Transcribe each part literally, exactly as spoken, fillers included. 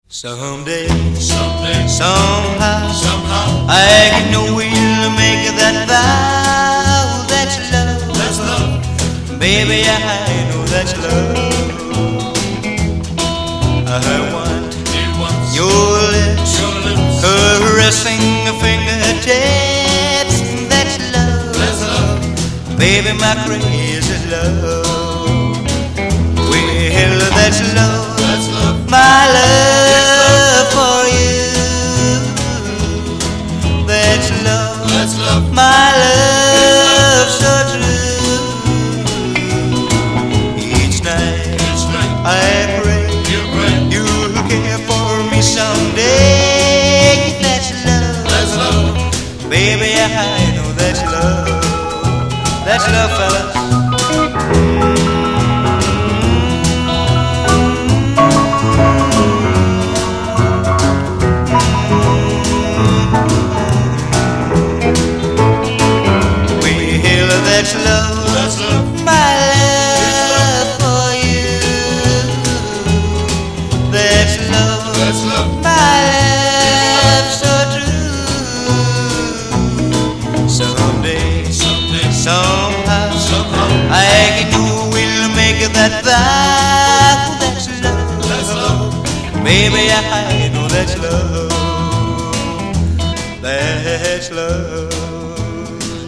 Someday, Someday, somehow, somehow, I get no will to make that vow. That's love, that's love. baby. I know that's love. I want It wants your lips your lips. caressing the fingertips. That's love, That's love. baby. My crazy love. Well, that's love. That's love. My love for you. That's love. That's love. My love so true. Each night Each night I pray you pray. you'll care for me someday. That's love. That's love. Baby, I know that's love. That's love, fellas. That's love, That's love. my love for you. That's love, That's love. my love so true. Someday, Someday, somehow, somehow, I can do will make that vow. That's love, that's love. baby. I know that's love. That's love.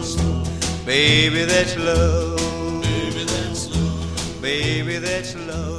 Baby, that's love. Baby, that's love. Baby, that's love.